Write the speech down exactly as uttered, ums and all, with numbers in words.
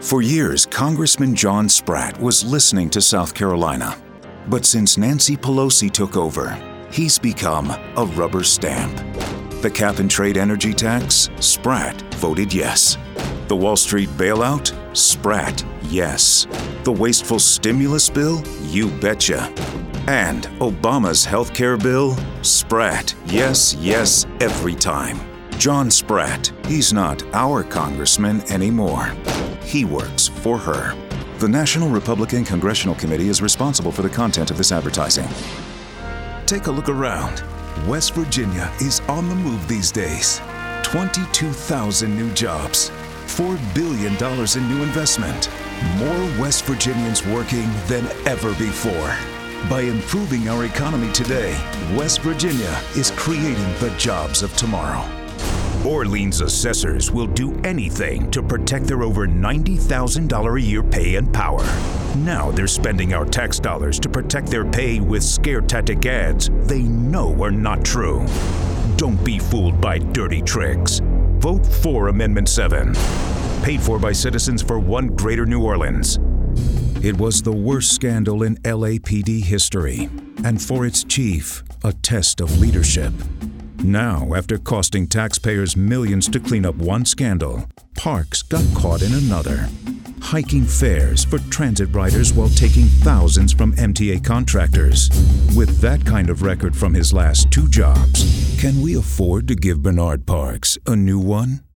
For years, Congressman John Spratt was listening to South Carolina. But since Nancy Pelosi took over, he's become a rubber stamp. The cap-and-trade energy tax? Spratt voted yes. The Wall Street bailout? Spratt, yes. The wasteful stimulus bill? You betcha. And Obama's health care bill? Spratt, yes, yes, every time. John Spratt, he's not our congressman anymore. He works for her. The National Republican Congressional Committee is responsible for the content of this advertising. Take a look around. West Virginia is on the move these days. twenty-two thousand new jobs, four billion dollars in new investment, more West Virginians working than ever before. By improving our economy today, West Virginia is creating the jobs of tomorrow. Orleans assessors will do anything to protect their over ninety thousand dollars a year pay and power. Now they're spending our tax dollars to protect their pay with scare tactic ads they know are not true. Don't be fooled by dirty tricks. Vote for Amendment seven. Paid for by Citizens for One Greater New Orleans. It was the worst scandal in L A P D history, and for its chief, a test of leadership. Now, after costing taxpayers millions to clean up one scandal, Parks got caught in another. Hiking fares for transit riders while taking thousands from M T A contractors. With that kind of record from his last two jobs, can we afford to give Bernard Parks a new one?